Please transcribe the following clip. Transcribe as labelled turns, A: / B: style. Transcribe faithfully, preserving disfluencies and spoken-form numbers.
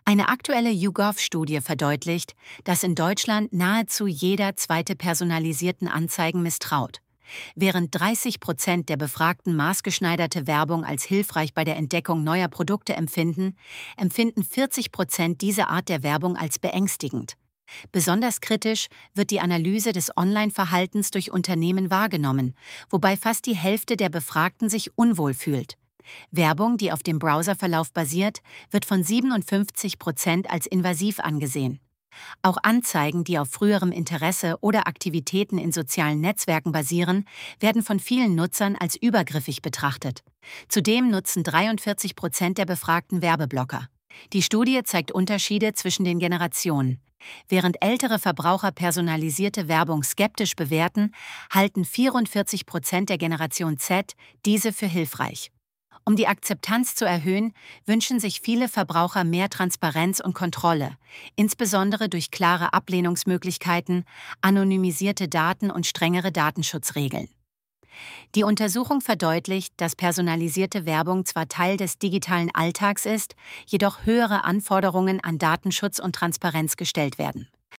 A: Eine aktuelle YouGov-Studie verdeutlicht, dass in Deutschland nahezu jeder zweite personalisierten Anzeigen misstraut. Während dreißig Prozent der Befragten maßgeschneiderte Werbung als hilfreich bei der Entdeckung neuer Produkte empfinden, empfinden vierzig Prozent diese Art der Werbung als beängstigend. Besonders kritisch wird die Analyse des Online-Verhaltens durch Unternehmen wahrgenommen, wobei fast die Hälfte der Befragten sich unwohl fühlt. Werbung, die auf dem Browserverlauf basiert, wird von siebenundfünfzig Prozent als invasiv angesehen. Auch Anzeigen, die auf früherem Interesse oder Aktivitäten in sozialen Netzwerken basieren, werden von vielen Nutzern als übergriffig betrachtet. Zudem nutzen dreiundvierzig Prozent der Befragten Werbeblocker. Die Studie zeigt Unterschiede zwischen den Generationen. Während ältere Verbraucher personalisierte Werbung skeptisch bewerten, halten vierundvierzig Prozent der Generation Z diese für hilfreich. Um die Akzeptanz zu erhöhen, wünschen sich viele Verbraucher mehr Transparenz und Kontrolle, insbesondere durch klare Ablehnungsmöglichkeiten, anonymisierte Daten und strengere Datenschutzregeln. Die Untersuchung verdeutlicht, dass personalisierte Werbung zwar Teil des digitalen Alltags ist, jedoch höhere Anforderungen an Datenschutz und Transparenz gestellt werden.